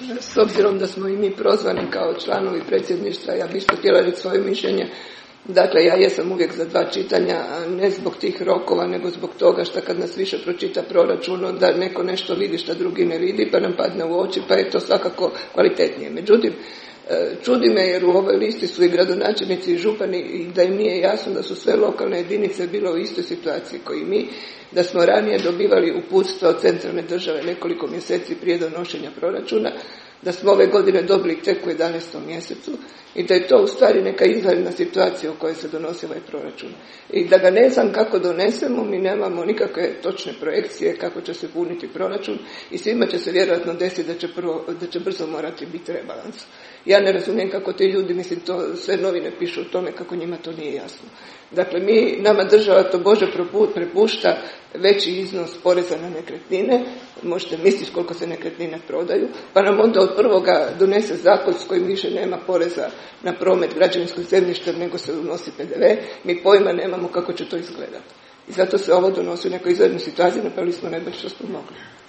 S obzirom da smo i mi prozvani kao članovi predsjedništva, ja bih isto htjela reći svoje mišljenje. Dakle, ja jesam uvijek za 2 čitanja, a ne zbog tih rokova, nego zbog toga što kad nas više pročita proračun, da neko nešto vidi što drugi ne vidi, pa nam padne u oči, pa je to svakako kvalitetnije. Međutim, čudi me jer u ovoj listi su i gradonačelnici i župani i da im nije jasno da su sve lokalne jedinice bile u istoj situaciji kao i mi, da smo ranije dobivali uputstva od centralne države nekoliko mjeseci prije donošenja proračuna, da smo ove godine dobili tek u 11. mjesecu i da je to u stvari neka izvanredna situacija u kojoj se donosi ovaj proračun. I da ga ne znam kako donesemo, mi nemamo nikakve točne projekcije kako će se puniti proračun i svima će se vjerojatno desiti da će brzo morati biti rebalans. Ja ne razumijem kako ti ljudi, mislim, to sve novine pišu o tome kako njima to nije jasno. Dakle, nama država to Bože prepušta veći iznos poreza na nekretnine, možete misliti koliko se nekretnine prodaju, pa nam onda od prvoga donese zakon s kojim više nema poreza na promet građevinskog zemljišta nego se unosi PDV, mi pojma nemamo kako će to izgledati. I zato se ovo donosi u nekoj izvanrednoj situaciji, napravili smo najbolje što smo mogli.